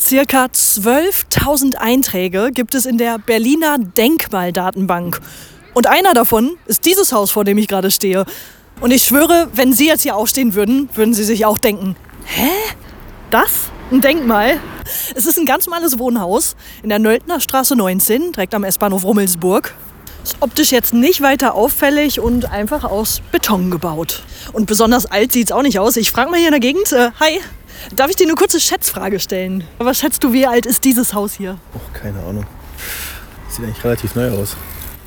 Circa 12.000 Einträge gibt es in der Berliner Denkmaldatenbank. Und einer davon ist dieses Haus, vor dem ich gerade stehe. Und ich schwöre, wenn Sie jetzt hier aufstehen würden, würden Sie sich auch denken, hä? Das? Ein Denkmal? Es ist ein ganz normales Wohnhaus in der Nöldner Straße 19, direkt am S-Bahnhof Rummelsburg. Ist optisch jetzt nicht weiter auffällig und einfach aus Beton gebaut. Und besonders alt sieht es auch nicht aus. Ich frage mal hier in der Gegend, hi, darf ich dir eine kurze Schätzfrage stellen? Was schätzt du, wie alt ist dieses Haus hier? Och, keine Ahnung. Sieht eigentlich relativ neu aus.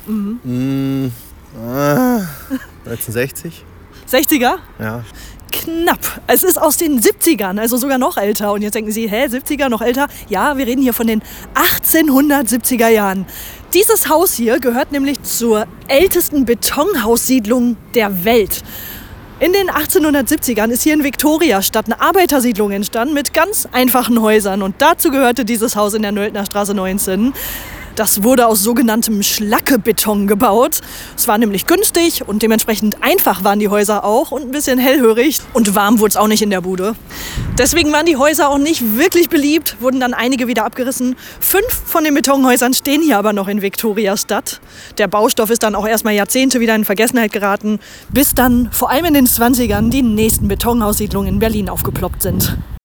1960? 60er? Ja. Knapp. Es ist aus den 70ern, also sogar noch älter. Und jetzt denken Sie, 70er, noch älter? Ja, wir reden hier von den 1870er Jahren. Dieses Haus hier gehört nämlich zur ältesten Betonhaussiedlung der Welt. In den 1870ern ist hier in Viktoriastadt eine Arbeitersiedlung entstanden mit ganz einfachen Häusern. Und dazu gehörte dieses Haus in der Nöldner Straße 19. Das wurde aus sogenanntem Schlackebeton gebaut. Es war nämlich günstig und dementsprechend einfach waren die Häuser auch und ein bisschen hellhörig. Und warm wurde es auch nicht in der Bude. Deswegen waren die Häuser auch nicht wirklich beliebt, wurden dann einige wieder abgerissen. 5 von den Betonhäusern stehen hier aber noch in Viktoriastadt. Der Baustoff ist dann auch erstmal Jahrzehnte wieder in Vergessenheit geraten, bis dann vor allem in den 20ern die nächsten Betonhaussiedlungen in Berlin aufgeploppt sind.